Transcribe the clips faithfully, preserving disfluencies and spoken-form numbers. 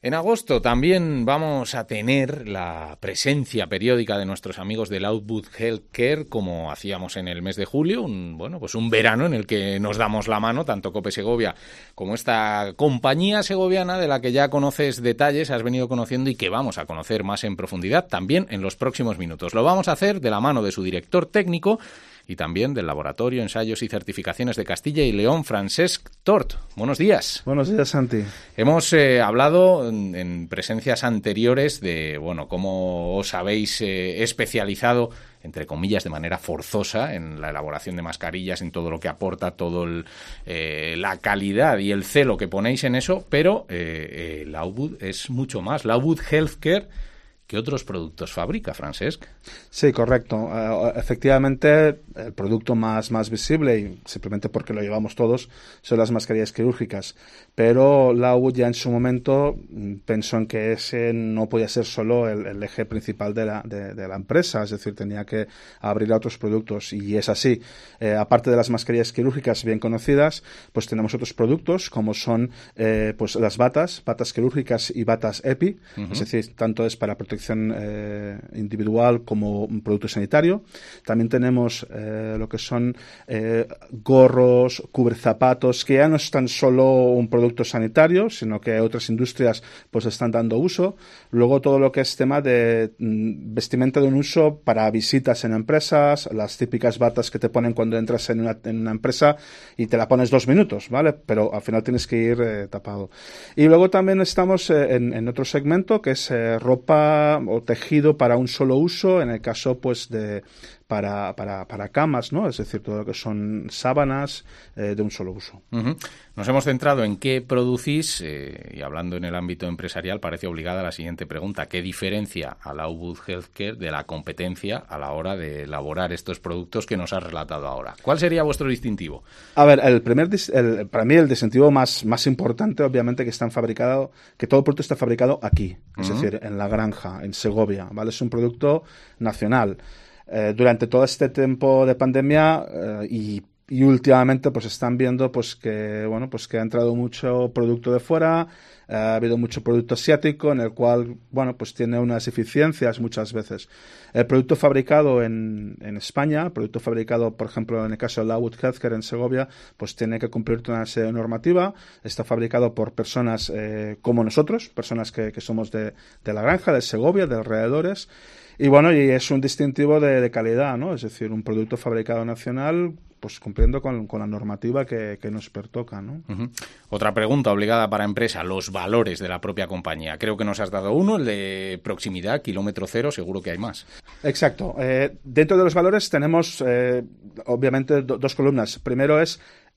En agosto también vamos a tener la presencia periódica de nuestros amigos del Outwood Healthcare, como hacíamos en el mes de julio, un, bueno, pues un verano en el que nos damos la mano, tanto Cope Segovia como esta compañía segoviana de la que ya conoces detalles, has venido conociendo y que vamos a conocer más en profundidad también en los próximos minutos. Lo vamos a hacer de la mano de su director técnico y también del Laboratorio, Ensayos y Certificaciones de Castilla y León, Francesc Tort. Buenos días. Buenos días, Santi. Hemos eh, hablado en, en presencias anteriores de, bueno, cómo os habéis eh, especializado, entre comillas, de manera forzosa en la elaboración de mascarillas, en todo lo que aporta, todo el, eh, la calidad y el celo que ponéis en eso, pero eh, eh, la Outwood es mucho más. La Outwood Healthcare, ¿qué otros productos fabrica, Francesc? Sí, correcto. Uh, efectivamente, el producto más, más visible, y simplemente porque lo llevamos todos, son las mascarillas quirúrgicas. Pero la Outwood ya en su momento pensó en que ese no podía ser solo el, el eje principal de la, de, de la empresa, es decir, tenía que abrir a otros productos, y es así. Eh, aparte de las mascarillas quirúrgicas bien conocidas, pues tenemos otros productos como son eh, pues las batas, batas quirúrgicas y batas EPI, uh-huh. Es decir, tanto es para protección eh, individual como un producto sanitario. También tenemos eh, lo que son eh, gorros, cubrezapatos, que ya no es tan solo un producto sanitario, sino que otras industrias pues están dando uso. Luego todo lo que es tema de mm, vestimenta de un uso para visitas en empresas, las típicas batas que te ponen cuando entras en una, en una empresa y te la pones dos minutos, ¿vale? Pero al final tienes que ir eh, tapado. Y luego también estamos eh, en, en otro segmento que es eh, ropa o tejido para un solo uso, en el caso pues de para, para, para camas, ¿no? Es decir, todo lo que son sábanas eh, de un solo uso. Uh-huh. Nos hemos centrado en qué producís eh, y hablando en el ámbito empresarial parece obligada la siguiente pregunta. ¿Qué diferencia a la Outwood Healthcare de la competencia a la hora de elaborar estos productos que nos has relatado ahora? ¿Cuál sería vuestro distintivo? A ver, el primer el, para mí el distintivo más, más importante, obviamente, que están fabricados, que todo el producto está fabricado aquí, es uh-huh. decir, en la granja, en Segovia, ¿vale? Es un producto nacional. Eh, durante todo este tiempo de pandemia eh, y, y últimamente pues están viendo pues que bueno pues que ha entrado mucho producto de fuera, eh, ha habido mucho producto asiático en el cual bueno pues tiene unas eficiencias muchas veces. El producto fabricado en, en España, el producto fabricado por ejemplo en el caso de la Outwood Healthcare en Segovia, pues tiene que cumplir una serie de normativa. Está fabricado por personas eh, como nosotros, personas que, que somos de, de la granja, de Segovia, de alrededores. Y bueno, y es un distintivo de, de calidad, ¿no? Es decir, un producto fabricado nacional, pues cumpliendo con, con la normativa que, que nos pertoca, ¿no? Uh-huh. Otra pregunta obligada para empresa, los valores de la propia compañía. Creo que nos has dado uno, el de proximidad, kilómetro cero, seguro que hay más. Exacto. Eh, dentro de los valores tenemos, eh, obviamente, do, dos columnas. Primero es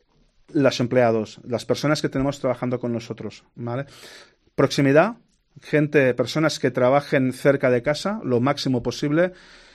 los empleados, las personas que tenemos trabajando con nosotros, ¿vale? Proximidad. Gente, personas que trabajen cerca de casa, lo máximo posible,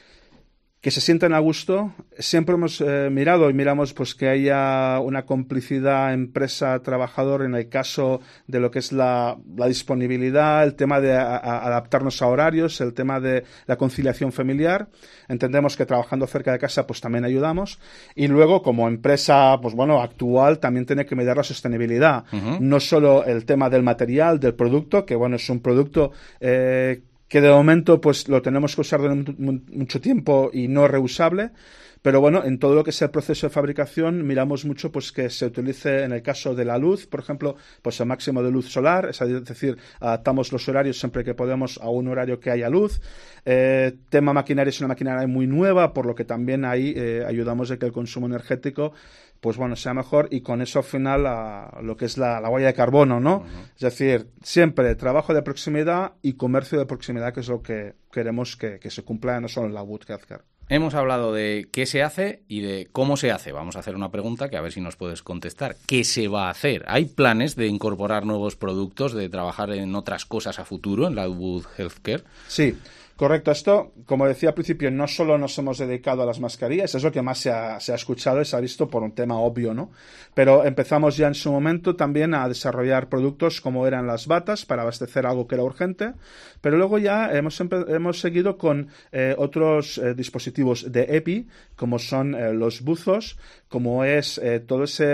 que se sientan a gusto. Siempre hemos eh, mirado y miramos pues que haya una complicidad empresa-trabajador en el caso de lo que es la, la disponibilidad, el tema de a, a adaptarnos a horarios, el tema de la conciliación familiar. Entendemos que trabajando cerca de casa pues también ayudamos. Y luego, como empresa pues bueno actual, también tiene que medir la sostenibilidad. Uh-huh. No solo el tema del material, del producto, que bueno es un producto eh, que de momento pues lo tenemos que usar durante mucho tiempo y no reusable, pero bueno, en todo lo que es el proceso de fabricación miramos mucho pues que se utilice en el caso de la luz, por ejemplo, pues el máximo de luz solar, es decir, adaptamos los horarios siempre que podemos a un horario que haya luz. Eh, tema maquinaria es una maquinaria muy nueva, por lo que también ahí eh, ayudamos a que el consumo energético pues bueno, sea mejor, y con eso al final a lo que es la, la huella de carbono, ¿no? Uh-huh. Es decir, siempre trabajo de proximidad y comercio de proximidad, que es lo que queremos que, que se cumpla no solo en la Outwood Healthcare. Hemos hablado de qué se hace y de cómo se hace. Vamos a hacer una pregunta que a ver si nos puedes contestar. ¿Qué se va a hacer? ¿Hay planes de incorporar nuevos productos, de trabajar en otras cosas a futuro en la Outwood Healthcare? Sí. Correcto, esto, como decía al principio, no solo nos hemos dedicado a las mascarillas, es lo que más se ha, se ha escuchado y se ha visto por un tema obvio, ¿no? Pero empezamos ya en su momento también a desarrollar productos como eran las batas para abastecer algo que era urgente, pero luego ya hemos, hemos seguido con eh, otros eh, dispositivos de EPI, como son eh, los buzos, como es eh, todo ese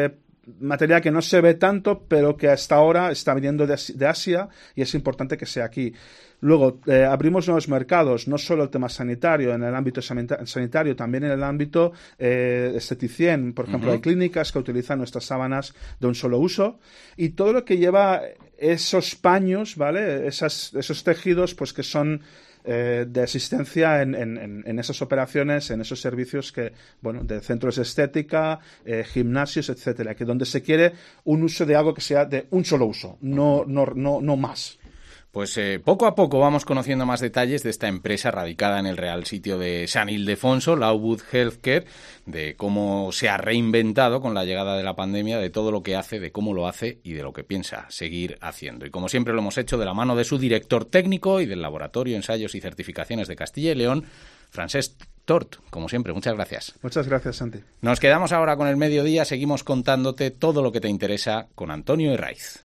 material que no se ve tanto, pero que hasta ahora está viniendo de, de Asia y es importante que sea aquí. Luego, eh, abrimos nuevos mercados, no solo el tema sanitario, en el ámbito sanita- sanitario, también en el ámbito eh, esteticien. Por ejemplo, uh-huh. hay clínicas que utilizan nuestras sábanas de un solo uso y todo lo que lleva esos paños, ¿vale? Esas, esos tejidos, pues que son eh, de asistencia en, en, en esas operaciones, en esos servicios que, bueno, de centros de estética, eh, gimnasios, etcétera, que donde se quiere un uso de algo que sea de un solo uso, no, no, no, no más. Pues eh, poco a poco vamos conociendo más detalles de esta empresa radicada en el Real Sitio de San Ildefonso, Loudwood Healthcare, de cómo se ha reinventado con la llegada de la pandemia, de todo lo que hace, de cómo lo hace y de lo que piensa seguir haciendo. Y como siempre lo hemos hecho de la mano de su director técnico y del Laboratorio Ensayos y Certificaciones de Castilla y León, Francesc Tort. Como siempre, muchas gracias. Muchas gracias, Santi. Nos quedamos ahora con el mediodía, seguimos contándote todo lo que te interesa con Antonio Herraiz.